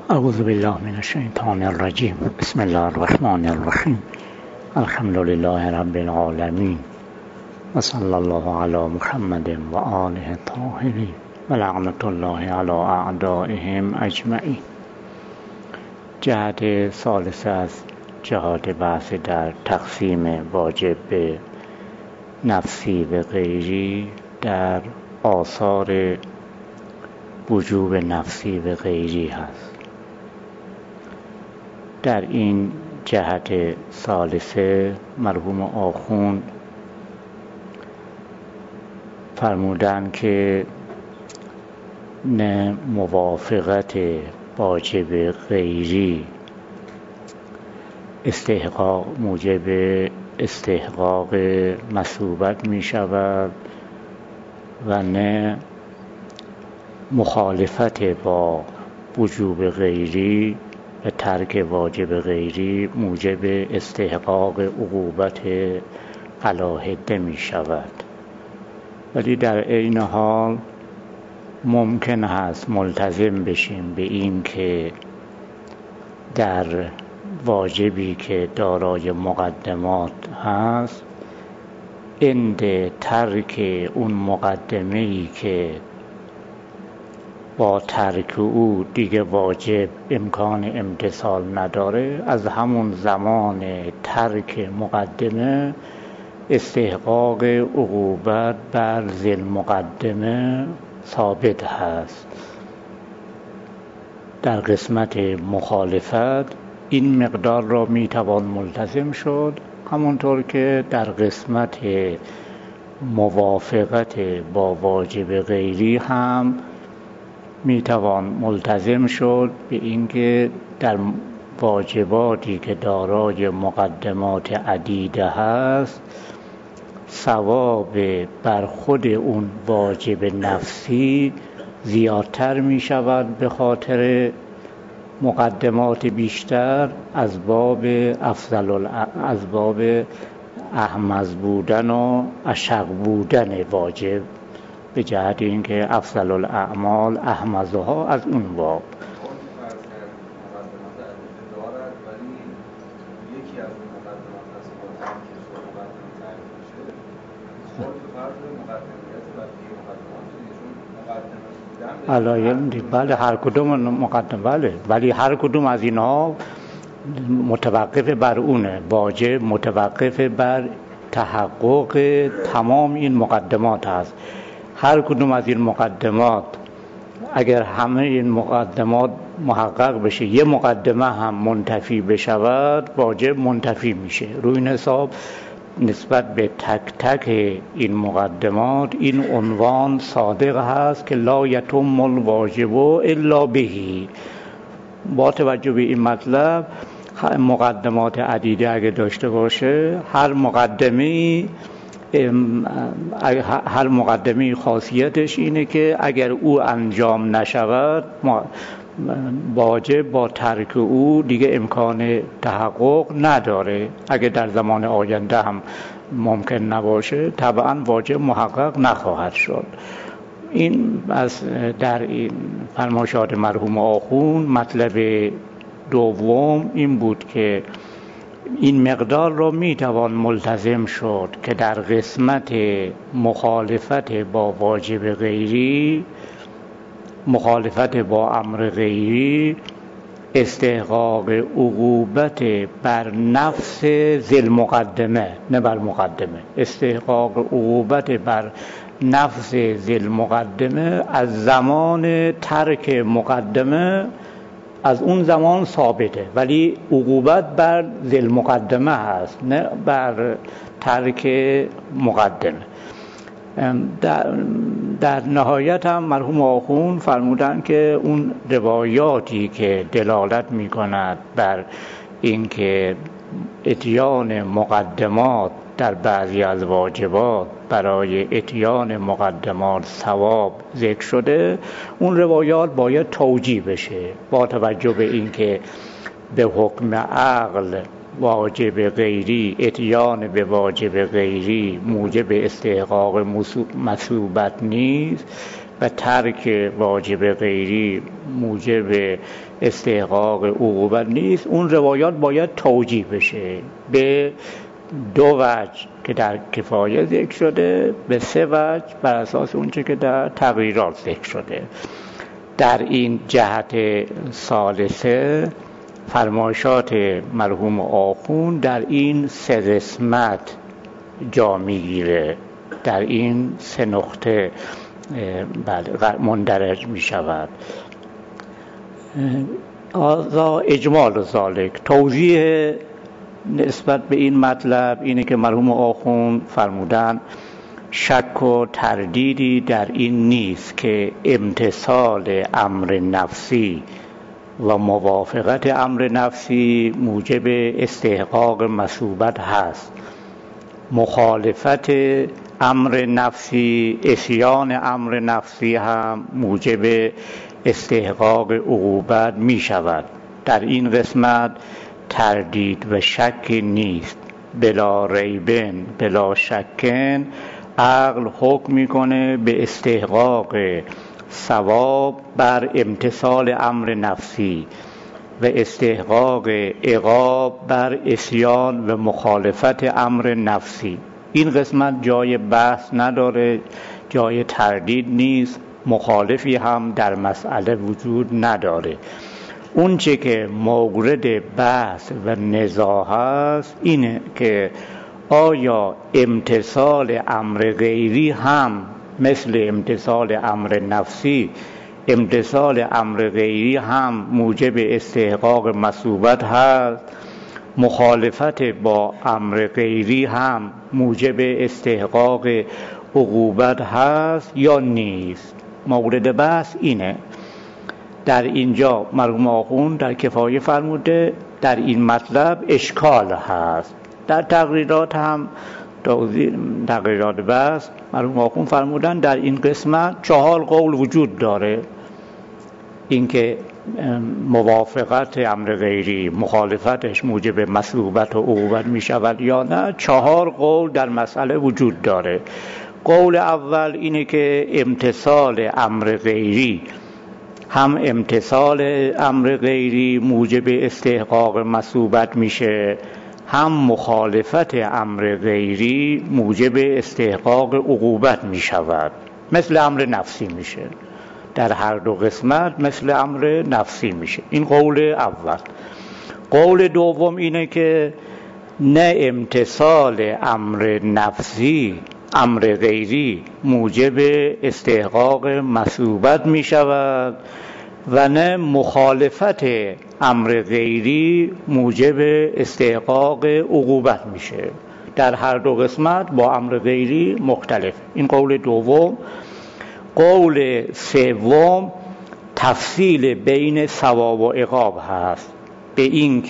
اعوذ بالله من الشیطان الرجیم. بسم الله الرحمن الرحیم. الحمد لله رب العالمین و صلی الله علی محمد و آله الطاهرین و لعنت الله علی اعدائهم اجمعین. جهت ثالثه از جهات بحث در تقسیم واجب به نفسی و غیری در آثار وجوب نفسی و غیری هست. در این جهت ثالثه مرحوم آخوند فرمودند که نه موافقت واجب غیری موجب استحقاق مثوبت می شود و نه مخالفت با وجوب غیری و ترک واجب غیری موجب استحقاق عقوبت علاهده می شود. ولی در عین حال ممکن است ملتزم بشیم به این که در واجبی که دارای مقدمات هست عند ترک اون مقدمه‌ای که با ترک او دیگه واجب امکان امتثال نداره، از همون زمان ترک مقدمه استحقاق عقوبت بر ذی مقدمه ثابت هست. در قسمت مخالفت این مقدار را میتوان ملتزم شد، همونطور که در قسمت موافقت با واجب غیری هم میتوان ملتزم شد به اینکه در واجباتی که دارای مقدمات عدیده هست ثواب بر خود اون واجب نفسی زیادتر می شود به خاطر مقدمات بیشتر از باب احمذ بودن و اشق بودن واجب، به جهت اینکه افضل الاعمال احمذها از اون باب. بله هر کدوم مقدم، بله، ولی هر کدوم از اینها متوقف بر اونه. واجب متوقف بر تحقق تمام این مقدمات هست. هر کدوم از این مقدمات اگر همه این مقدمات محقق بشه، یه مقدمه هم منتفی بشود، واجب منتفی میشه. روی این حساب نسبت به تک تک این مقدمات این عنوان صادق هست که لا یتم الواجب الا بهی. با توجه به این مطلب مقدمات عدیده اگه داشته باشه، هر مقدمه خاصیتش اینه که اگر او انجام نشود واجب با ترک او دیگه امکان تحقق نداره. اگه در زمان آینده هم ممکن نباشه طبعا واجب محقق نخواهد شد. این از در این فرمایشات مرحوم آخوند مطلب دوم این بود که این مقدار رو میتوان ملتزم شد که در قسمت مخالفت با واجب غیری، مخالفت با امر غیری، استحقاق عقوبت بر نفس ذی مقدمه، نه بر مقدمه، استحقاق عقوبت بر نفس ذی مقدمه از زمان ترک مقدمه از اون زمان ثابته، ولی عقوبت بر ذی مقدمه هست نه بر ترک مقدمه. در نهایت هم مرحوم آخوند فرمودند که اون روایاتی که دلالت می کند بر اینکه اتیان مقدمات در بعضی از واجبات برای اتیان مقدمات ثواب ذکر شده، اون روایات باید توجیه بشه با توجه به اینکه به حکم عقل واجب غیری، اتیان به واجب غیری موجب استحقاق مثوبت نیست و ترک واجب غیری موجب استحقاق عقوبت نیست، اون روایات باید توجیه بشه به دو وجه که در کفایه ذکر شده، به سه وجه بر اساس اونچه که در تغییرات ذکر شده. در این جهت ثالثه فرمایشات مرحوم آخوند در این سه قسمت جا میگیره، در این سه نقطه مندرج می شود. اجمال ذالک، توضیح نسبت به این مطلب اینه که مرحوم آخوند فرمودن شک و تردیدی در این نیست که امتثال امر نفسی و موافقت امر نفسی موجب استحقاق مثوبت هست. مخالفت امر نفسی، عصیان امر نفسی هم موجب استحقاق عقوبت می شود. در این قسمت تردید و شک نیست. بلا ریبن بلا شکن عقل حکم میکنه به استحقاق ثواب بر امتثال امر نفسی و استحقاق عقاب بر عصیان و مخالفت امر نفسی. این قسمت جای بحث نداره، جای تردید نیست، مخالفی هم در مسئله وجود نداره. اون چه که مورد بحث و نزاع است اینه که آیا امتثال امر غیری هم مثل امتثال امر نفسی، امتثال امر غیری هم موجب استحقاق مثوبت هست؟ مخالفت با امر غیری هم موجب استحقاق عقوبت هست یا نیست؟ مورد بحث اینه. در اینجا مرحوم آخوند در کفایه فرموده در این مطلب اشکال هست. در تقریرات هم تقریرات بحث مرحوم آخوند فرمودن در این قسمت 4 قول وجود داره، اینکه موافقت امر غیری مخالفتش موجب مثوبت و عقوبت می شود یا نه. 4 قول در مسئله وجود داره. قول اول اینه که امتثال امر غیری، هم امتثال امر غیری موجب استحقاق مثوبت میشه، هم مخالفت امر غیری موجب استحقاق عقوبت می شود، مثل امر نفسی میشه. در هر دو قسمت مثل امر نفسی میشه. این قول اول. قول دوم اینه که نه امتثال امر نفسی، امر غیری موجب استحقاق مثوبت می شود و نه مخالفت امر غیری موجب استحقاق عقوبت میشه. در هر دو قسمت با امر غیری مختلف. این قول دوم. قول سوم تفصیل بین ثواب و عقاب هست، به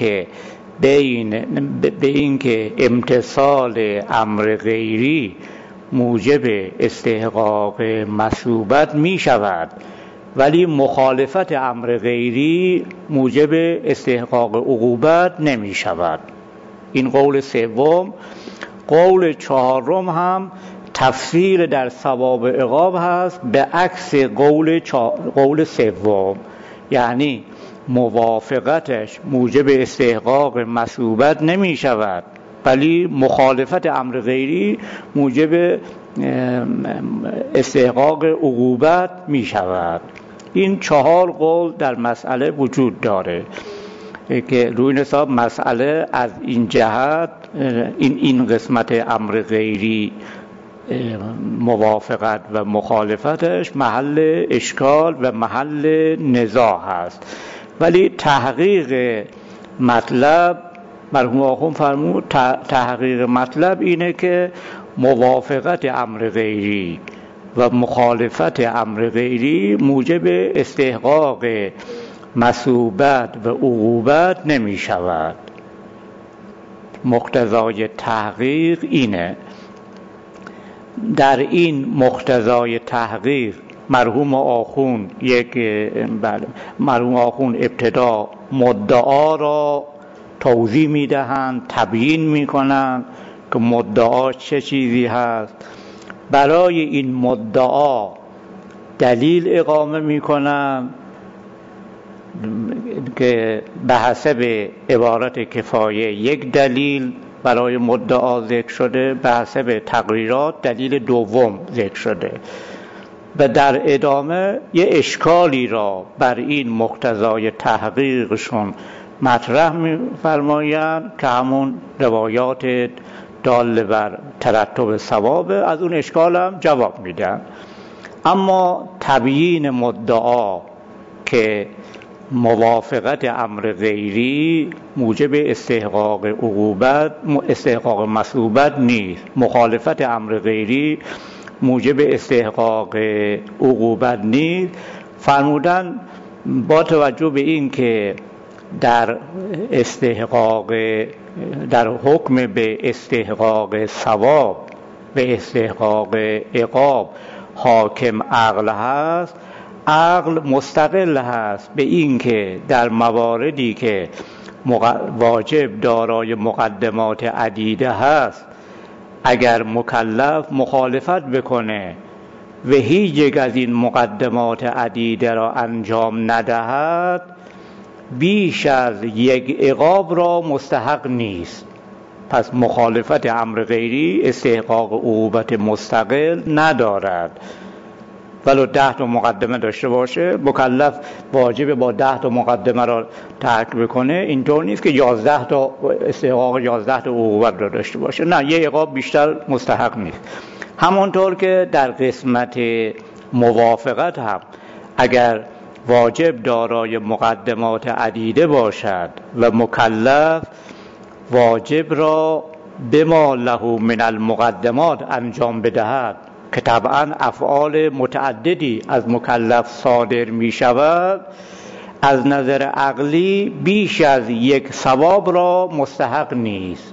این که امتثال امر غیری موجب استحقاق مثوبت می شود ولی مخالفت امر غیری موجب استحقاق عقوبت نمی شود. این قول سوم. قول چهارم هم تفصیل در ثواب و عقاب هست به عکس قول سوم، یعنی موافقتش موجب استحقاق مثوبت نمی شود ولی مخالفت امر غیری موجب استحقاق عقوبت می شود. این 4 قول در مسئله وجود داره که روی حساب مسئله از این جهت این قسمت امر غیری موافقت و مخالفتش محل اشکال و محل نزاع هست. ولی تحقیق مطلب مرحوم آخوند فرمود تحقیق مطلب اینه که موافقت امر غیری و مخالفت امر غیری موجب استحقاق مثوبت و عقوبت نمی شود. مقتضای تحقیق اینه. در این مقتضای تحقیق مرحوم آخوند ابتدا مدعا را توضیح میدهند، تبیین میکنند که مدعا چه چیزی هست. برای این مدعا دلیل اقامه میکنم که به حسب عبارت کفایه یک دلیل برای مدعا ذکر شده، به حسب تقریرات دلیل دوم ذکر شده و در ادامه یه اشکالی را بر این مقتضای تحقیقشون مطرح می‌فرمایند که همون روایات دال بر ترتب ثواب، از اون اشکال هم جواب میدن. اما تبیین مدعا که موافقت امر غیری موجب استحقاق عقوبت استحقاق مثوبت نیست، مخالفت امر غیری موجب استحقاق عقوبت نیست، فرمودن با توجه به این که در حکم به استحقاق ثواب به استحقاق عقاب حاکم عقل هست، عقل مستقل هست به این که در مواردی که واجب دارای مقدمات عدیده هست اگر مکلف مخالفت بکنه و هیچ یک از این مقدمات عدیده را انجام ندهد بیش از یک عقاب را مستحق نیست. پس مخالفت امر غیری استحقاق عقوبت مستقل ندارد. ولو 10 تا مقدمه داشته باشه مکلف واجب با 10 تا مقدمه را ترک بکنه، اینطور نیست که 11 تا استحقاق 11 تا عقوبت را داشته باشه، نه، یه عقاب بیشتر مستحق نیست. همونطور که در قسمت موافقت هم اگر واجب دارای مقدمات عدیده باشد و مکلف واجب را بما له من المقدمات انجام بدهد که طبعا افعال متعددی از مکلف صادر می شود، از نظر عقلی بیش از یک ثواب را مستحق نیست.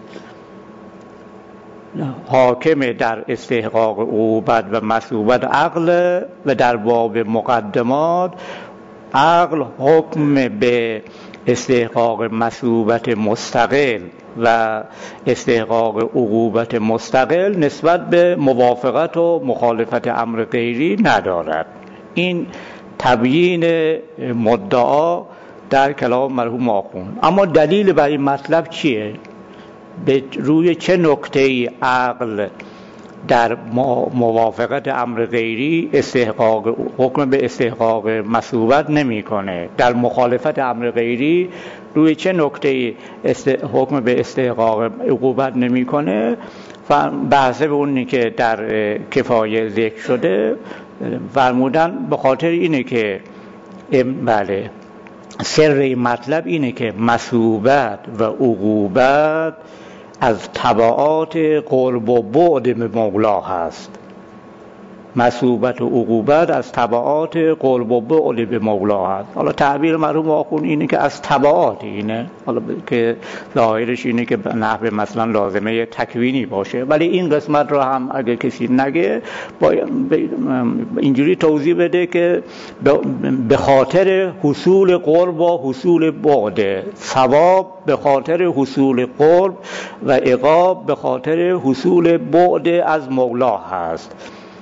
حاکم در استحقاق عقوبت و مثوبت عقل و در باب مقدمات عقل حکم به استحقاق مثوبت مستقل و استحقاق عقوبت مستقل نسبت به موافقت و مخالفت امر غیری ندارد. این تبیین مدعا در کلام مرحوم آخوند. اما دلیل بر این مطلب چیه؟ به روی چه نکته‌ای عقل در موافقت امر غیری حکم به استحقاق مثوبت نمی‌کنه، در مخالفت امر غیری روی چه نکته‌ای حکم به استحقاق عقوبت نمی‌کنه؟ به حسب اونی که در کفایه ذکر شده فرمودن به خاطر اینه که بله سر مطلب اینه که مثوبت و عقوبت از تبعات قرب و بعد به مولا هست. مثوبت و عقوبت از تبعات قرب و بعد به مولا هست. حالا تعبیر مرحوم آخوند اینه که از تبعات اینه، حالا که ظاهرش اینه که نحو مثلا لازمه تکوینی باشه، ولی این قسمت رو هم اگر کسی نگه اینجوری توضیح بده که به خاطر حصول قرب و حصول بعد، ثواب به خاطر حصول قرب و عقاب به خاطر حصول بعد از مولا هست.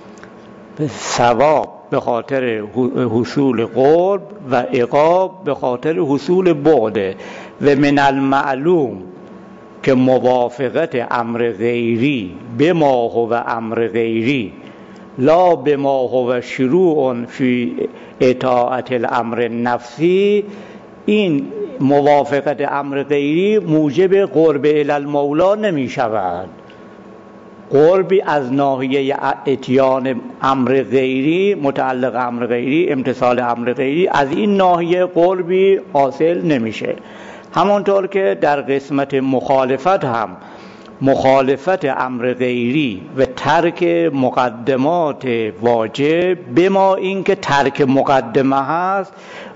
ثواب به خاطر حصول قرب و عقاب به خاطر حصول بعد. و من المعلوم که موافقت امر غیری بما هو امر غیری لا بما هو شروع فی اطاعت الامر نفسی، این موافقت امر غیری موجب قرب الی المولا نمی شود. قربی از ناحیه اتیان امر غیری، متعلق امر غیری، امتثال امر غیری، از این ناحیه قربی حاصل نمیشه. همانطور که در قسمت مخالفت هم مخالفت امر غیری و ترک مقدمات واجب بما اینکه ترک مقدمه هست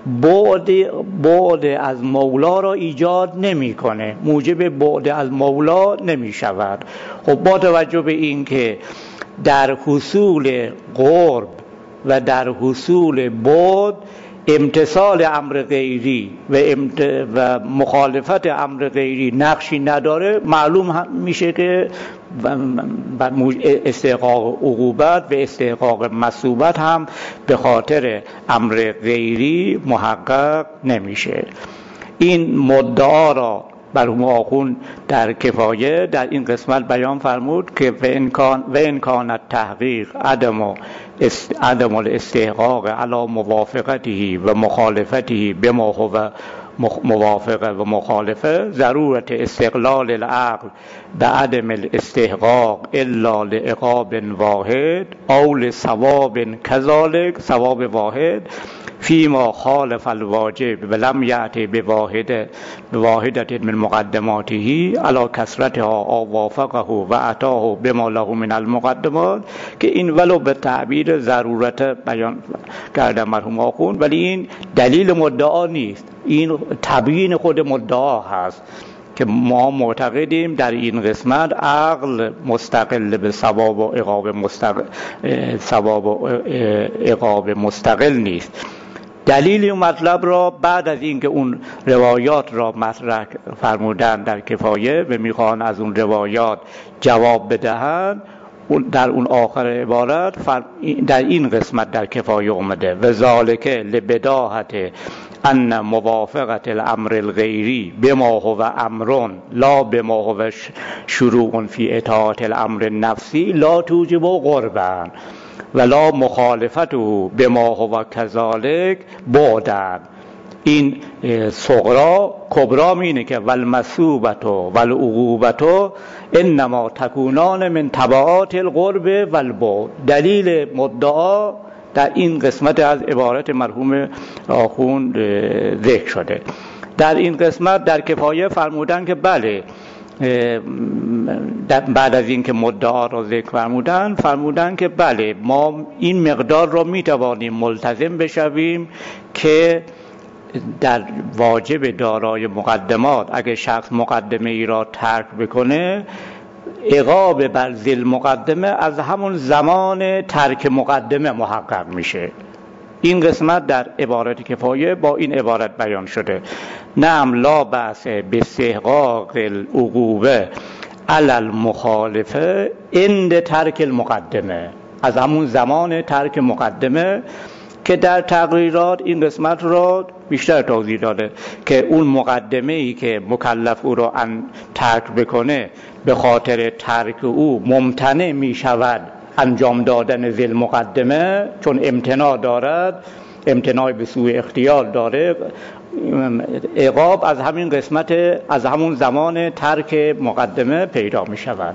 بعد از مولا را ایجاد نمیکنه، موجب بعد از مولا نمی شود. خب با توجه به اینکه در حصول قرب و در حصول بعد امتثال امر غیری و مخالفت امر غیری نقشی نداره، معلوم میشه که استحقاق عقوبت و استحقاق مثوبت هم به خاطر امر غیری محقق نمیشه. این مدعا را مرحوم آخوند در کفایه در این قسمت بیان فرمود که و امکان التحقیق عدم الاستحقاق علی موافقته و مخالفته بما هو موافقه و مخالفه ضرورت استقلال العقل بعدم الاستحقاق الا لعقاب واحد او لثواب كذلك ثواب واحد فيما خالف الواجب ولم يأتي بواحدة من مقدماته على كثرتها او وافقه و اتاه بما له من المقدمات، که این ولو به تعبیر ضرورت بیان کرده مرحوم آخوند، ولی این دلیل مدعا نیست، این تبیین خود مدعا هست که ما معتقدیم در این قسمت عقل مستقل به ثواب و عقاب مستقل نیست. دلیل این مطلب را بعد از اینکه اون روایات را مطرح فرمودن در کفایه و میخوان از اون روایات جواب بدهند، در اون آخر عبارت در این قسمت در کفایه اومده و ذالک لبداهت ان موافقت الامر الغیری بما هو امر لا بما هو شروع فی اطاعت الامر النفسی لا توجب قربا ولا مخالفته بما هو كذلك بعدا. این صغرا کبرا مینه که والمثوبت والعقوبت انما تکونان من تبعات القرب والبعد. دلیل مدعا در این قسمت از عبارت مرحوم آخوند ذکر شده. در این قسمت در کفایه فرمودن که بله، بعد از اینکه مدعا را ذکر فرمودن که بله ما این مقدار را میتوانیم ملتزم بشویم که در واجب دارای مقدمات اگه شخص مقدمه ای را ترک بکنه، عقاب بر ذیل مقدمه از همون زمان ترک مقدمه محقق میشه. این قسمت در عبارت کفایه با این عبارت بیان شده: نعم لا بأس باستحقاق العقوبه علی المخالفه عند ترک المقدمه، از همون زمان ترک مقدمه، که در تقریرات این قسمت را بیشتر توضیح داده که اون مقدمه ای که مکلف او را ترک بکنه به خاطر ترک او ممتنع می شود انجام دادن ذیل مقدمه، چون امتناع دارد، امتناع به سوء اختیار داره، عقاب از همین قسمت، از همون زمان ترک مقدمه پیدا می شود.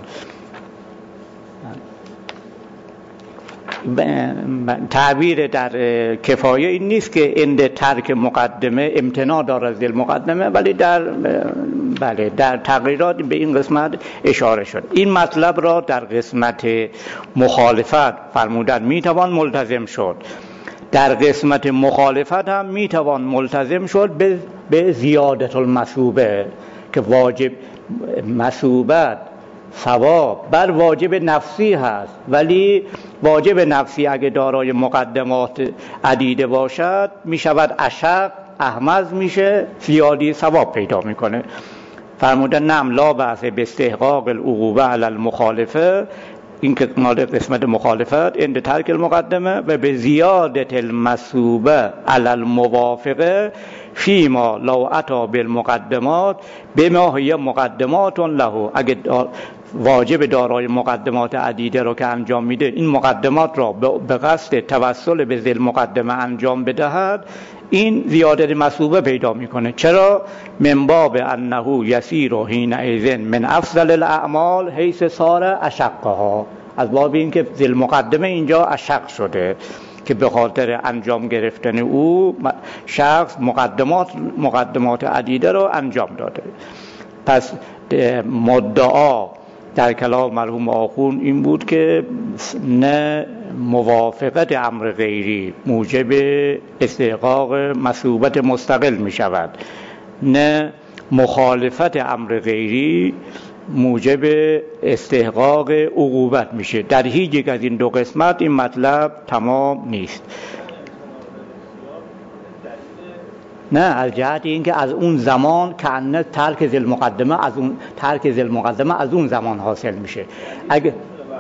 تعبیر در کفایه این نیست که عند ترک مقدمه امتناع دارد ذیل مقدمه، ولی در تقریرات به این قسمت اشاره شد. این مطلب را در قسمت مخالفت فرمودن میتوان ملتزم شد، در قسمت مخالفت هم میتوان ملتزم شد به زیادت المثوبه، که واجب مثوبت ثواب بر واجب نفسی هست، ولی واجب نفسی اگه دارای مقدمات عدیده باشد میشود اشق، احمد میشه، زیادی ثواب پیدا میکنه. فرمودن نعم لا بأس باستحقاق العقوبه علی المخالفه، این که قسمت مخالفت عند ترک المقدمه، و به زیادت المثوبه علی الموافقه فیما لو اتی بالمقدمات بما هی مقدمات له، اگه واجب دارای مقدمات عدیده رو که انجام میده، این مقدمات را به قصد توسل به ذیل مقدمه انجام بدهد، این زیادت مثوبه پیدا میکنه. چرا؟ من باب انه یسیر حینئذ من افضل الاعمال حیث صار اشقها، از باب این که ذیل مقدمه اینجا اشق شده که به خاطر انجام گرفتن او شخص مقدمات عدیده رو انجام داده. پس مدعا در کلام مرحوم آخوند این بود که نه موافقت امر غیری موجب استحقاق مثوبت مستقل می شود، نه مخالفت امر غیری موجب استحقاق عقوبت میشه. در هیچ یک از این دو قسمت این مطلب تمام نیست. نه، از جهت اینکه از اون زمان کأنه ترک ذی المقدمه از اون زمان حاصل میشه. اگه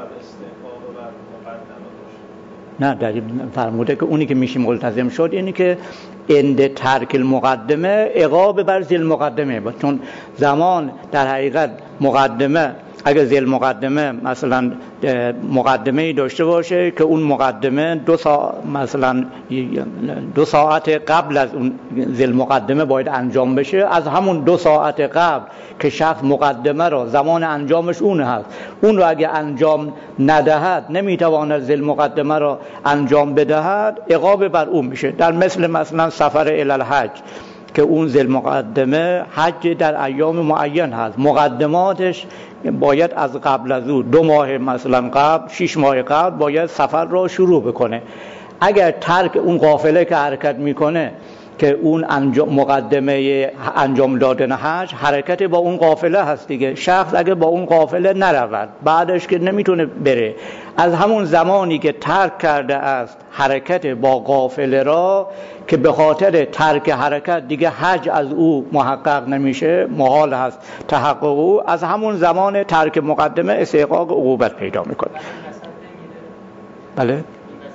نه در فرموده که اونی که میشه ملتزم شد اینی که اند ترک المقدمه عقاب بر ذی المقدمه، چون زمان در حقیقت مقدمه، اگه ذی المقدمه مثلا مقدمه‌ای داشته باشه که اون مقدمه مثلا 2 ساعت قبل از اون ذی المقدمه باید انجام بشه، از همون 2 ساعت قبل که شخص مقدمه رو زمان انجامش اون هست، اون رو اگه انجام ندهد، نمیتواند ذی المقدمه رو انجام بدهد، عقاب بر اون میشه. در مثلا سفر الی الحج که اون ذی المقدمه حج در ایام معین هست، مقدماتش باید از قبل از او 2 ماه مثلا قبل، 6 ماه قبل باید سفر رو شروع بکنه. اگر ترک اون قافله که حرکت میکنه که اون مقدمه انجام دادن حج حرکت با اون قافله هست دیگه، شخص اگه با اون قافله نرود بعدش که نمیتونه بره، از همون زمانی که ترک کرده است حرکت با قافله را که به خاطر ترک حرکت دیگه حج از او محقق نمیشه، محال هست تحقق او، از همون زمان ترک مقدمه استحقاق عقوبت پیدا میکنه. بله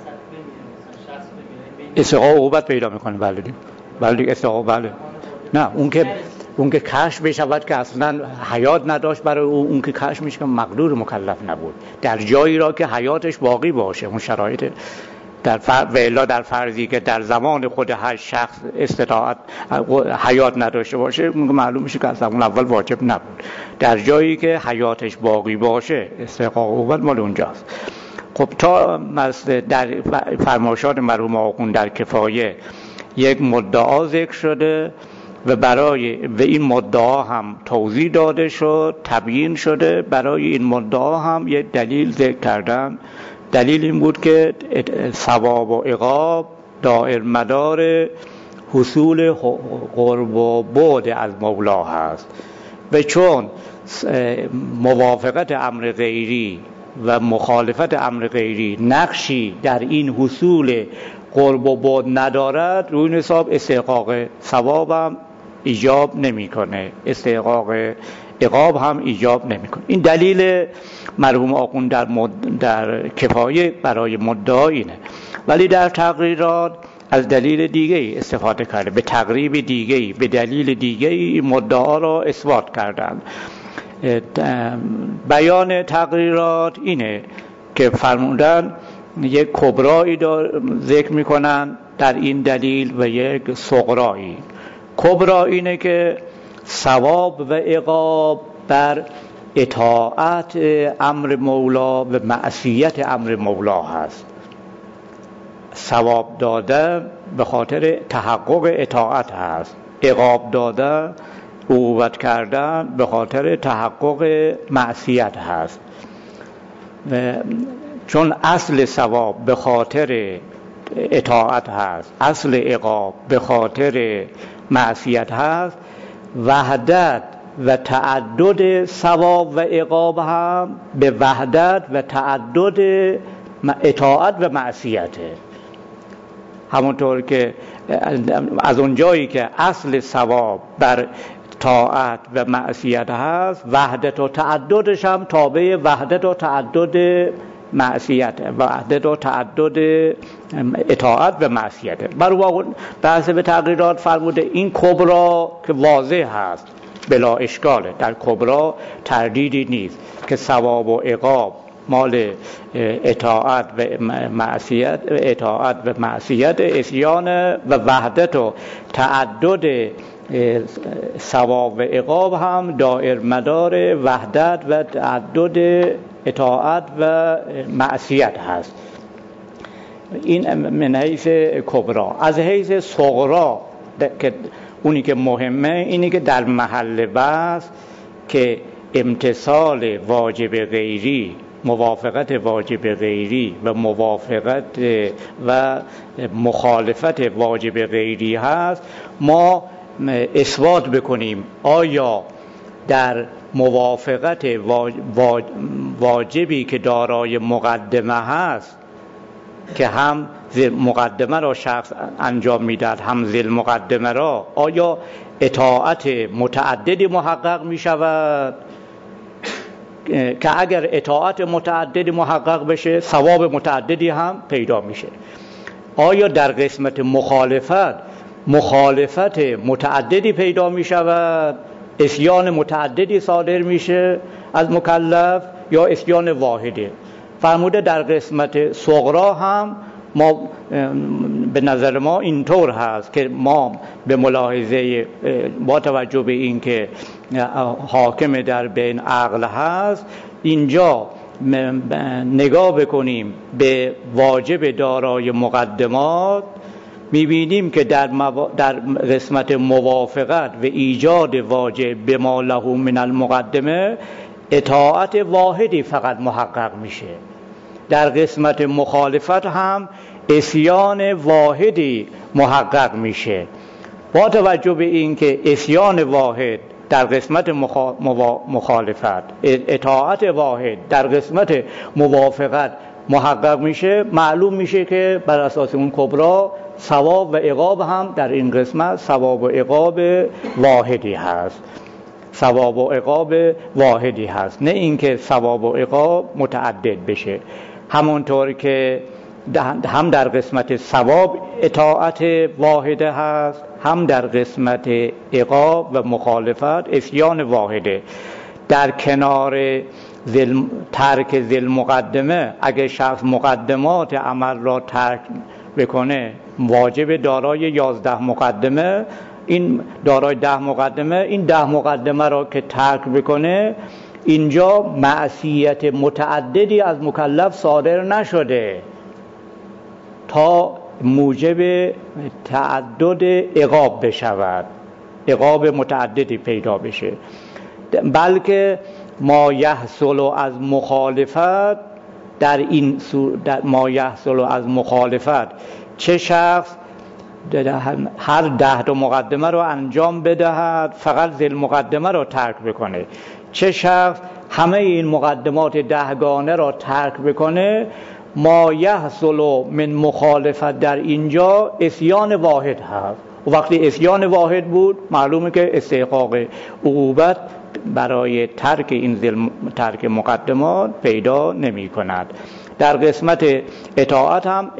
استحقاق عقوبت پیدا میکنه. بله استحقاق. بله نه اون که کشف بشود که اصلا حیات نداشت برای اون که کشف میشه که مقدور مکلف نبود، در جایی را که حیاتش باقی باشه، اون شرایط در فرضی که در زمان خود هر شخص استطاعت حیات نداشته باشه، معلوم میشه که از اون اول واجب نبود. در جایی که حیاتش باقی باشه استحقاق عقوبت مال اونجاست. خب تا در فرمایشات مرحوم آخوند در کفایه یک مدعا ذکر شده و این مدعا هم توضیح داده شد، تبیین شده. برای این مدعا هم یک دلیل ذکر کردن. دلیل این بود که ثواب و عقاب دائر مدار حصول قرب و بعد از مولا هست و چون موافقت امر غیری و مخالفت امر غیری نقشی در این حصول قرب و بعد ندارد، روی حساب استحقاق ثواب هم ایجاب نمیکنه، استحقاق عقاب هم ایجاب نمیکنه. این دلیل مرحوم آخوند در کفایه برای مدعا اینه. ولی در تقریرات از دلیل دیگه‌ای استفاده کرده، به تقریب دیگه‌ای، به دلیل دیگه‌ای مدعا را اثبات کردند. بیان تقریرات اینه که فرمودن یک کبرایی ذکر میکنن در این دلیل و یک صغرایی. کبرا اینه که ثواب و عقاب بر اطاعت امر مولا و معصیت امر مولا هست. ثواب داده به خاطر تحقق اطاعت هست، عقاب داده، عقوبت کردن به خاطر تحقق معصیت هست. و چون اصل ثواب به خاطر اطاعت هست، اصل عقاب به خاطر معصیت هست، وحدت و تعدد ثواب و عقاب هم به وحدت و تعدد اطاعت و معصیته. همونطور که از اونجایی که اصل ثواب بر طاعت و معصیت هست، وحدت و تعددش هم تابع وحدت و تعدد معصیت، وحدت و تعدد اطاعت و معصیت. برای بحث به تقریرات فرموده این کبرا که واضح هست بلا اشکاله، در کبرا تردیدی نیست که ثواب و عقاب مال اطاعت و معصیت، اطاعت و معصیت عصیان، و وحدت و تعدد ثواب و عقاب هم دائر مدار وحدت و تعدد اطاعت و معصیت هست. این من حیث کبرا. از حیث صغرا که اونی که مهمه اینی که در محل بحث که امتثال واجب غیری، موافقت واجب غیری و موافقت و مخالفت واجب غیری هست، ما اثبات بکنیم آیا در موافقت واجبی که دارای مقدمه هست که هم مقدمه را شخص انجام میدهد هم ذیل مقدمه را، آیا اطاعت متعددی محقق می شود؟ که اگر اطاعت متعددی محقق بشه ثواب متعددی هم پیدا میشه. آیا در قسمت مخالفت متعددی پیدا می شود، عصیان متعددی صادر میشه از مکلف، یا عصیان واحده؟ فرموده در قسمت صغرا هم ما به نظر ما اینطور هست که ما به ملاحظه با توجه به این که حاکم در بین عقل هست، اینجا نگاه بکنیم به واجب دارای مقدمات، میبینیم که در قسمت موافقت و ایجاد واجب به ما له من المقدمه اطاعت واحدی فقط محقق میشه. در قسمت مخالفت هم عصیان واحدی محقق میشه. با توجه به این که عصیان واحد در قسمت مخالفت، اطاعت واحد در قسمت موافقت محقق میشه، معلوم میشه که بر اساس اون کبرا ثواب و عقاب هم در این قسمت ثواب و عقاب واحدی هست. ثواب و عقاب واحدی هست، نه اینکه ثواب و عقاب متعدد بشه. همونطور که هم در قسمت ثواب اطاعت واحده هست، هم در قسمت عقاب و مخالفت عصیان واحده. در کنار ترک ذیل مقدمه، اگه شخص مقدمات عمل را ترک بکنه، واجب دارای 11 مقدمه، این دارای 10 مقدمه، این 10 مقدمه را که ترک بکنه، اینجا معصیت متعددی از مکلف صادر نشده تا موجب تعدد عقاب بشود، عقاب متعددی پیدا بشه، بلکه ما یحصل از مخالفت در ما یحصل از مخالفت، چه شخص هر 10 تا مقدمه رو انجام بدهد فقط ذیل مقدمه رو ترک بکنه، چه شخص همه این مقدمات 10 گانه رو ترک بکنه، ما یحصل من مخالفت در اینجا عصیان واحد هست. و وقتی عصیان واحد بود، معلومه که استحقاق عقوبت برای ترک مقدمات پیدا نمی کند. در قسمت اطاعت هم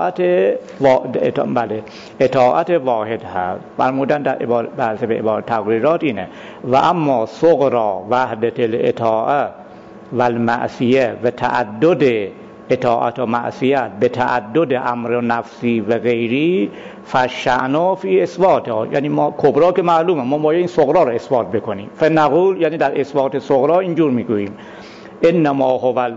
اطاعت واحد هست. فرمودن در بعضی عبارات تقریرات اینه: و اما صغرا وحدت الاطاعه و المعصیه و تعدد اطاعت و معصیت به تعدد امر نفسی و غیری، فشعنا فی اثباتها. یعنی ما کبرا که معلومه، ما باید این صغرا رو اثبات بکنیم. فنقول، یعنی در اثبات صغرا اینجور میگوییم: انما هو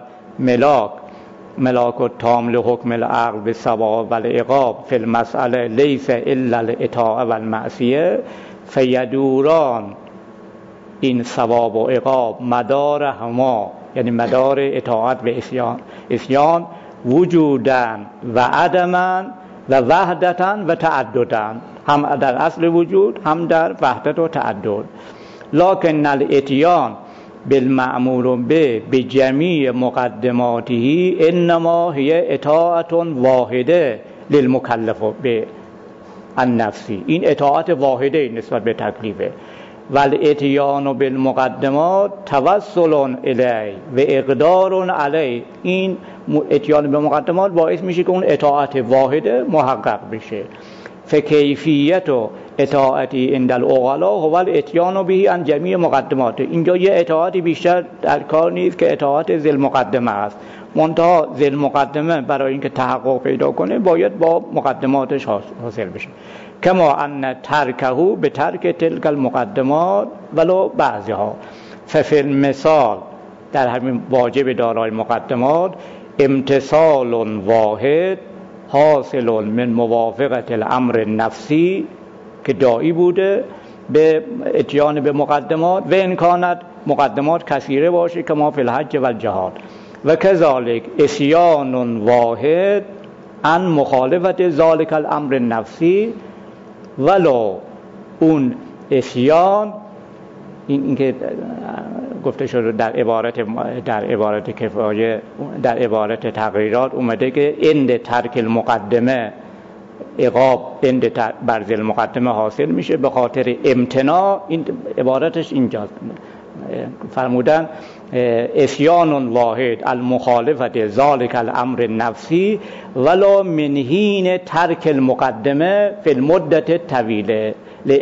ملاک التام لحکم العقل بالثواب والعقاب فی المسئله لیس الا الاطاعه والمعصیه، فیدوران این ثواب و عقاب مدار هما، یعنی مدار اطاعت و عصیان وجودن و عدمن و وحدتن و تعددن، هم در اصل وجود هم در وحدت و تعدد. لکن الاتیان بالمأمور به بجمیع مقدماته انما هی اطاعت واحده للمکلف به النفسی. این اطاعت واحده نسبت به تکلیفه. والاتیان بالمقدمات توسل الیه و اقدار علیه. این اتیان به مقدمات باعث میشه که اون اطاعت واحده محقق بشه. فکیفیت و اطاعتی عند العقلاء هو الاتیان به عن جمیع مقدمات. اینجا یه اطاعتی بیشتر در کار نیست که اطاعت ذیل مقدمه است. منتها ذیل مقدمه برای اینکه تحقق پیدا کنه باید با مقدماتش حاصل بشه. کما ان ترکه به ترک تلک المقدمات ولو بعضها. ففی المثال، در همین واجب دارای مقدمات، امتثال واحد حاصل من موافقت الامر نفسی که داعی بوده به اتیان به مقدمات، و امکانات مقدمات کثیره باشه که ما فی الحج و الجهاد، و کذالک عصیان واحد عن مخالفت ذالک الامر نفسی، ولو اون عصیان این که گفته شده در عبارت کفایه، در عبارت تغییرات اومده که عند ترک المقدمه عقاب بر ذی المقدمه حاصل میشه به خاطر امتناع. این عبارتش اینجاست، فرمودن اسیان واحد المخالفت ذالک الامر النفسی ولا من حین ترک المقدمه فی المدت الطویله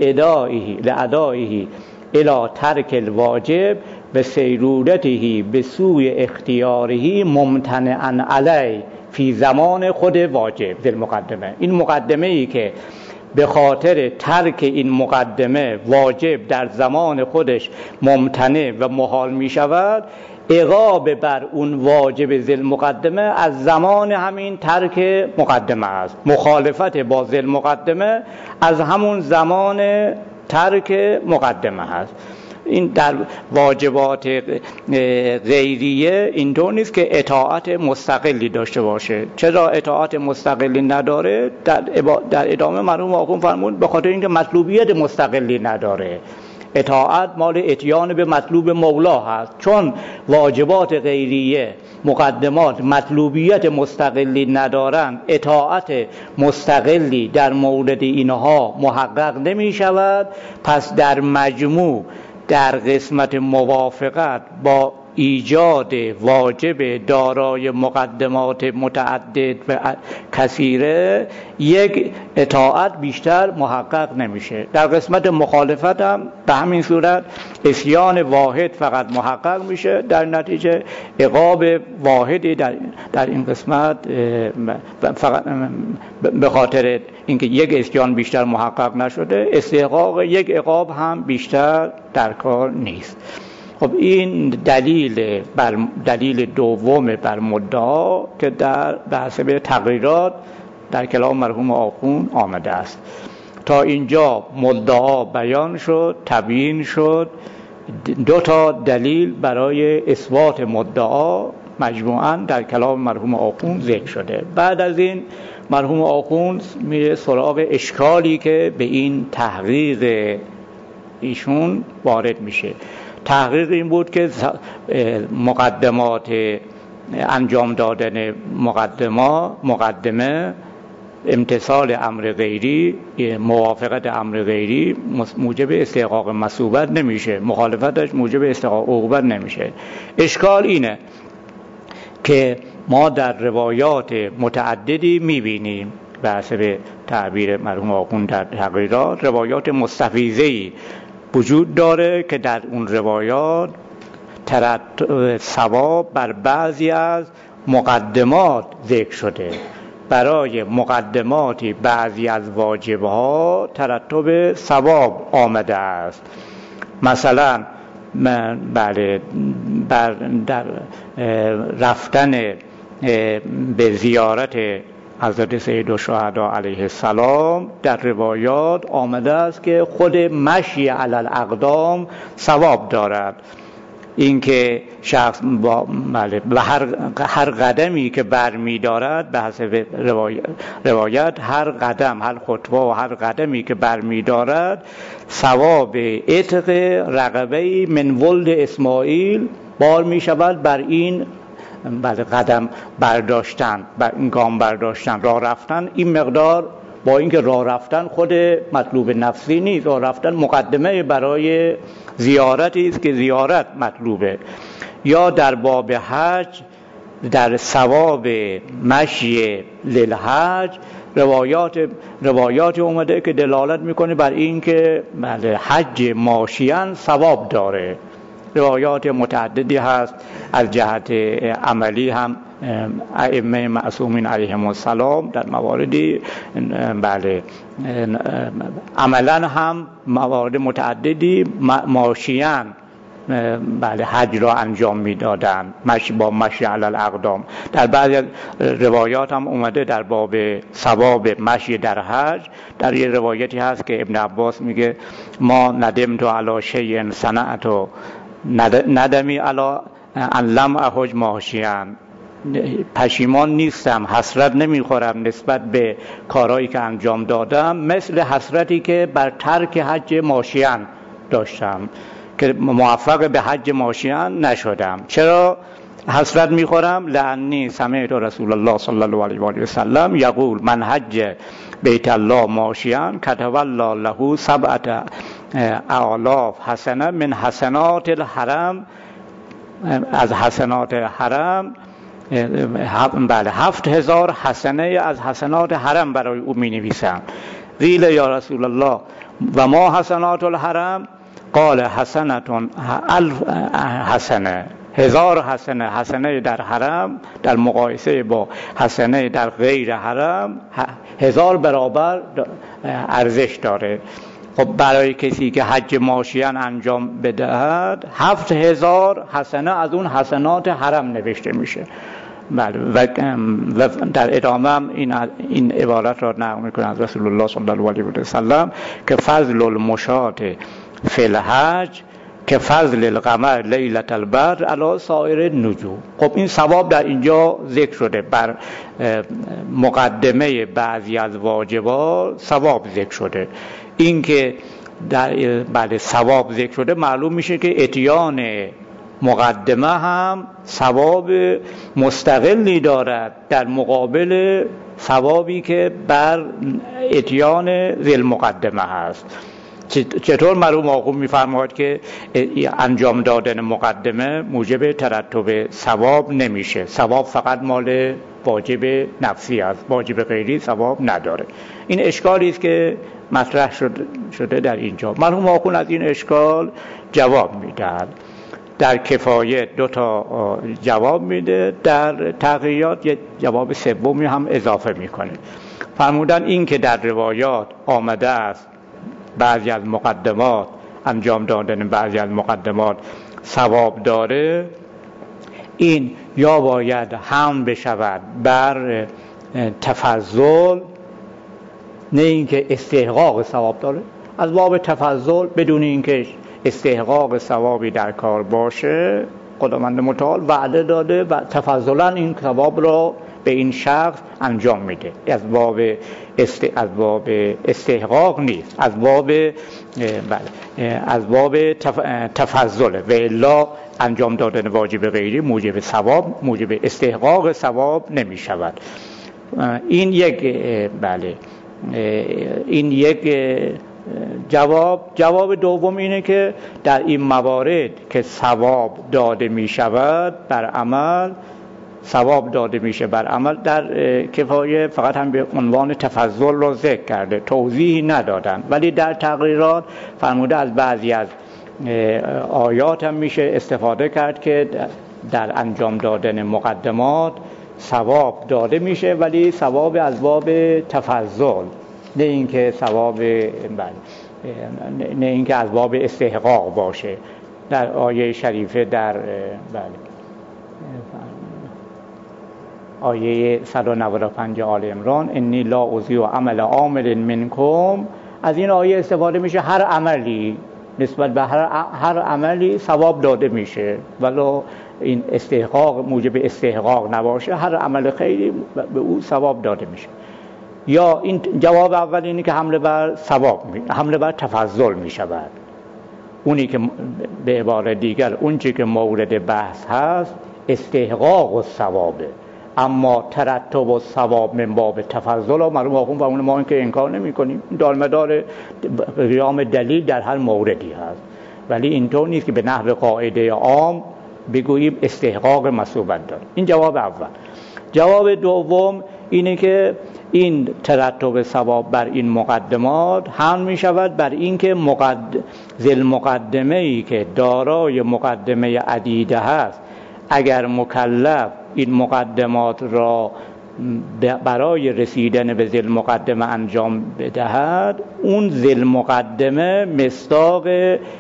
لادائه الی ترک الواجب به سیرورته به سوی اختیاره ممتنعا علی فی زمان خود واجب ذی المقدمه. این مقدمه ای که به خاطر ترک این مقدمه واجب در زمان خودش ممتنع و محال می شود، عقاب بر اون واجب ذی المقدمه از زمان همین ترک مقدمه است. مخالفت با ذی المقدمه از همون زمان ترک مقدمه هست. این در واجبات غیریه اینطور نیست که اطاعت مستقلی داشته باشه. چرا اطاعت مستقلی نداره؟ در ادامه مرحوم آخوند فرمود به خاطر اینکه مطلوبیت مستقلی نداره. اطاعت مال اتیان به مطلوب مولا هست. چون واجبات غیریه مقدمات مطلوبیت مستقلی ندارن، اطاعت مستقلی در مورد اینها محقق نمی شود. پس در مجموع در قسمت موافقت با ایجاد واجب دارای مقدمات متعدد و کثیره یک اطاعت بیشتر محقق نمیشه. در قسمت مخالفت هم به همین صورت اسیان واحد فقط محقق میشه، در نتیجه عقاب واحدی در این قسمت فقط به خاطر اینکه یک اسیان بیشتر محقق نشده استحقاق یک عقاب هم بیشتر در کار نیست. خب این دلیل دوم بر مدعا که در بحث تغییرات در کلام مرحوم آخوند آمده است. تا اینجا مدعا بیان شد، تبیین شد. دو تا دلیل برای اثبات مدعا مجموعاً در کلام مرحوم آخوند ذکر شده. بعد از این مرحوم آخوند میره سراغ اشکالی که به این تحقیق ایشون وارد میشه. تحقیق این بود که مقدمات انجام دادن مقدمه امتثال امر غیری، موافقت امر غیری موجب استحقاق مثوبت نمیشه، مخالفتش موجب استحقاق عقوبت نمیشه. اشکال اینه که ما در روایات متعددی میبینیم به حسب تعبیر مرحوم آخوند در تقریرات روایات مستفیضه‌ای وجود داره که در اون روایات ترتب ثواب بر بعضی از مقدمات ذکر شده. برای مقدماتی بعضی از واجبها ترتب ثواب آمده است. مثلا در رفتن به زیارت حضرت سید الشهدا علیه السلام در روایات آمده است که خود مشی علی الاقدام ثواب دارد. اینکه شخص به هر قدمی که برمی دارد به حسب روایت هر قدم، هر خطوه و هر قدمی که برمی دارد ثواب عتق رقبه من ولد اسماعیل بار می شود بر این قدم برداشتن، بر این گام برداشتن، راه رفتن. این مقدار با اینکه راه رفتن خود مطلوب نفسی نیست، راه رفتن مقدمه برای زیارتی است که زیارت مطلوبه. یا در باب حج در ثواب مشی للحج روایات اومده که دلالت میکنه بر این که حج ماشیان ثواب داره. روایات متعددی هست از جهت عملی هم ائمه معصومین علیهم السلام در مواردی عملا هم موارد متعددی ماشیان حج را انجام میدادن، با مشی علی الاقدام. در بعضی روایات هم اومده در باب ثواب مشی در حج. در یه روایتی هست که ابن عباس میگه ما ندمت علی شیء صنعت ندمی علی ان لم احج ماشیان، پشیمان نیستم، حسرت نمیخورم نسبت به کارهایی که انجام دادم مثل حسرتی که بر ترک حج ماشیان داشتم. که موفق به حج ماشیان نشدم. چرا حسرت میخورم؟ لعنی سمعت رسول الله صلی الله علیه و آله و سلم یقول من حج بیت الله ماشیان کتب الله له 7,000 حسنه من حسنات الحرم. از حسنات حرم بله 7,000 حسنه از حسنات حرم برای او می نویسم. قیل یا رسول الله و ما حسنات الحرم؟ قال حسنتون 1000 حسنه، 1000 حسنه. حسنه در حرم در مقایسه با حسنه در غیر حرم 1000 برابر ارزش داره. خب برای کسی که حج ماشیان انجام بدهد 7,000 حسنه از اون حسنات حرم نوشته میشه. بله و در ادامه هم این عبارت را نقل میکنه از رسول الله صلی الله علیه و سلم که فضل المشاة فی الحج که فضل القمر لیلة البدر علی سایر النجوم. خب این ثواب در اینجا ذکر شده، بر مقدمه بعضی از واجبات ثواب ذکر شده. این که در بعد ثواب ذکر شده معلوم میشه که اتیان مقدمه هم ثواب مستقلی دارد در مقابل ثوابی که بر اتیان ذیل مقدمه هست. چطور مرحوم آقا میفرماید که انجام دادن مقدمه موجب ترتب ثواب نمیشه، ثواب فقط مال واجب نفسی است، واجب غیری ثواب نداره. این اشکالی است که مطرح شده در اینجا. مرحوم آقا از این اشکال جواب میدهد. در کفایه 2 جواب میده، در تقییات یک جواب سومی هم اضافه میکنه. فرمودن این که در روایات آمده است بعضی از مقدمات، انجام دادن بعضی از مقدمات ثواب داره، این یا باید هم بشود بر تفضل، نه اینکه استحقاق ثواب داره، از باب تفضل بدون اینکه استحقاق ثوابی در کار باشه خداوند متعال وعده داده و تفضلا این ثواب را به این شخص انجام میده. از باب استحقاق نیست، از باب تفضله. و الا انجام دادن واجب غیری موجب ثواب، موجب استحقاق ثواب نمی شود. این یک جواب دوم اینه که در این موارد که ثواب داده می شود بر عمل، ثواب داده میشه بر عمل، در کفایه فقط هم به عنوان تفضل رو ذکر کرده، توضیحی ندادن. ولی در تقریرات فرموده از بعضی از آیات هم میشه استفاده کرد که در انجام دادن مقدمات ثواب داده میشه، ولی ثواب از باب تفضل، نه اینکه از باب استحقاق باشه. در آیه شریفه در آیه 195 آل عمران انی لا اضیع عمل عامل منکم، از این آیه استفاده میشه هر عملی، نسبت به هر عملی ثواب داده میشه، ولو این استحقاق موجب استحقاق نباشه، هر عمل خیری به او ثواب داده میشه. یا این جواب اول اینه که حمله بر تفضل میشود. اونی که به عبارت دیگر اون چی که مورد بحث هست استحقاق و ثوابه، اما ترتب و ثواب من باب تفضل و معلوم آخون و اون ما این که انکار نمی کنیم، دارمدار قیام دلیل در هر موردی هست. ولی اینطور نیست که به نحو قاعده عام بگوییم استحقاق مثوبت داره. این جواب اول. جواب دوم اینه که این ترتب ثواب بر این مقدمات هم می شود بر این که ذیل مقدمه ای که دارای مقدمه عدیده هست، اگر مکلف این مقدمات را برای رسیدن به ذیل مقدمه انجام بدهد، اون ذیل مقدمه مصداق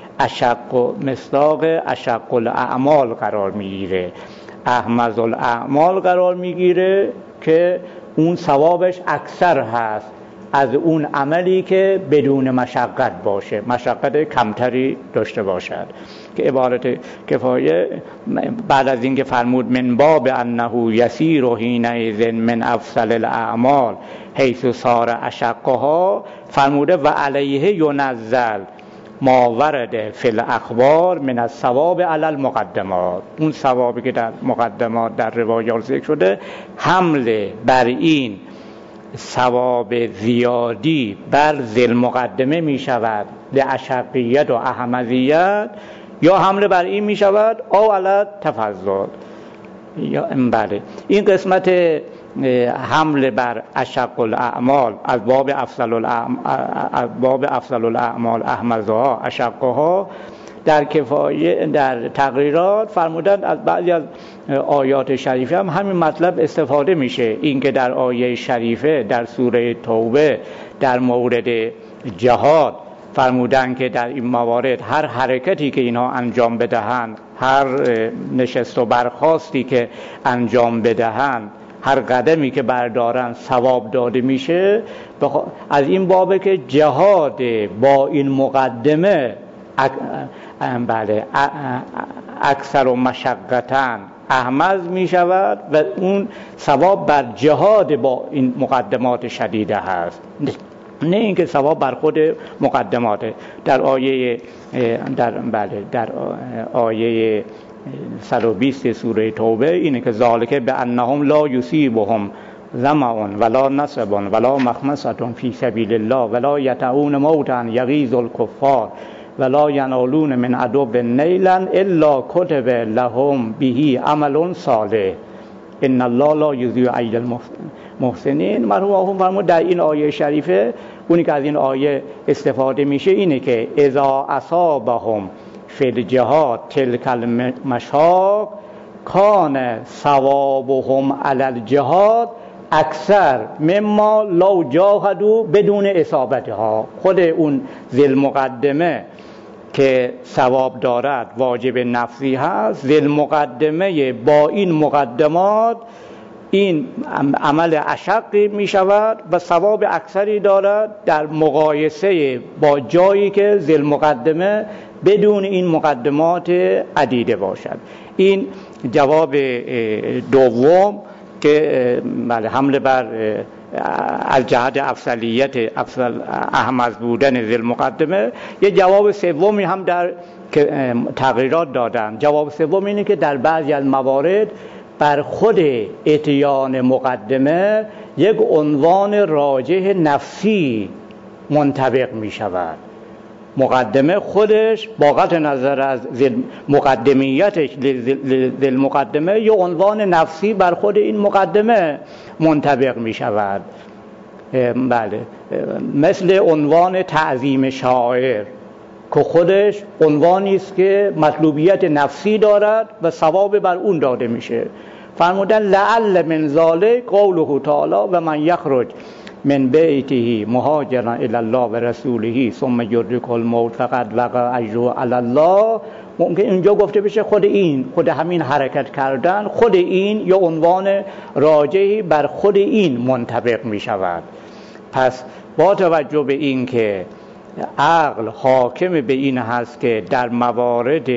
اشق الاعمال قرار میگیره، احمد الاعمال قرار میگیره که اون ثوابش اکثر هست از اون عملی که بدون مشقت باشه، مشقت کمتری داشته باشد. که عبارت کفایه بعد از اینکه فرمود من باب انه یسیر حینئذ من افضل الاعمال حیث صار اشقها، فرموده و علیه ینزل ما ورد فی الاخبار من الثواب علی المقدمات، اون ثوابی که در مقدمات در روایات ذکر شده حمل بر این ثواب زیادی بر ذی المقدمه می شود لاشقیت و احمدیت، یا حمله بر این می شود او علی تفضل. یا بله، این قسمت حمله بر اشق الاعمال از باب افضل الاعمال احمدها اشقها در کفایه در تقریرات فرمودند از بعضی از آیات شریفه هم همین مطلب استفاده میشه. این که در آیه شریفه در سوره توبه در مورد جهاد فرمودن که در این موارد هر حرکتی که اینها انجام بدهند، هر نشست و برخاستی که انجام بدهند، هر قدمی که بردارن ثواب داده میشه. از این بابه که جهاد با این مقدمه بله اکثر و مشقتن احمد می شود و اون ثواب بر جهاد با این مقدمات شدیده هست، نه اینکه ثواب بر خود مقدماته. در آیه در آیه 120 سوره توبه اینه که ذالک بانهم لا یصیبهم ظمأ ولا نصب ولا مخمصة فی سبیل الله ولا یطؤون موطئا یغیظ الکفار ولا ینالون من عدو نیلا الا کتب لهم به عمل صالح ان الله لا یضیع اجر المحسنین. مرحوم فرمود در این آیه شریفه اونی که از این آیه استفاده میشه اینه که اذا اصابهم فی الجهاد تلک المشاق کان ثوابهم علی الجهاد اکثر مما لو جاهدوا بدون اصابتها. خود اون ذی مقدمه که ثواب دارد واجب نفسی هست، ذی مقدمه با این مقدمات این عمل اشقی می شود و ثواب اکثری دارد در مقایسه با جایی که ذی مقدمه بدون این مقدمات عدیده باشد. این جواب دوم که بله حمله بر از جهت افضل احمد بودن ذی المقدمه. یه جواب سومی هم در تغییرات دادن. جواب سوم اینه که در بعضی از موارد بر خود اتیان مقدمه یک عنوان راجح نفسی منطبق می شود. مقدمه خودش با قطع نظر از مقدمیتش للمقدمه یه عنوان نفسی بر خود این مقدمه منطبق می شود. بله، مثل عنوان تعظیم شاعر که خودش عنوانی است که مطلوبیت نفسی دارد و ثواب بر اون داده میشه. فرمودن لعل من ذلک قوله تعالی و من یخرج من بیته مهاجرا الی الله و رسوله ثم یدرکه الموت فقد وقع اجره علی الله. ممکن اینجا گفته بشه خود همین حرکت کردن، خود این یا عنوان راجحی بر خود این منطبق می شود. پس با توجه به این که عقل حاکم به این هست که در موارد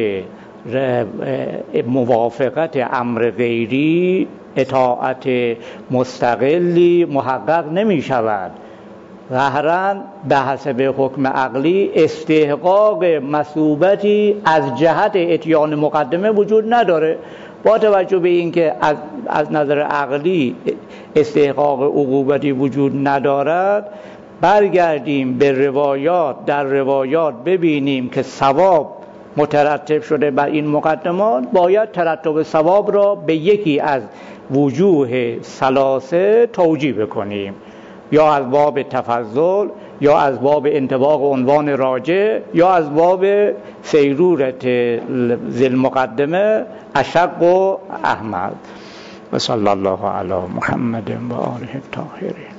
موافقت امر غیری اطاعت مستقلی محقق نمی شود، ظاهراً به حسب حکم عقلی استحقاق مثوبتی از جهت اتیان مقدمه وجود نداره. با توجه به این که از نظر عقلی استحقاق عقوبتی وجود ندارد، برگردیم به روایات، در روایات ببینیم که ثواب مترتب شده بر این مقدمات، باید ترتب ثواب را به یکی از وجوه ثلاثه توجیه بکنیم، یا از باب تفضل، یا از باب انطباق عنوان راجع، یا از باب سیرورت ذی المقدمه اشق و احمد. و صلی الله علی محمد و آله الطاهرین.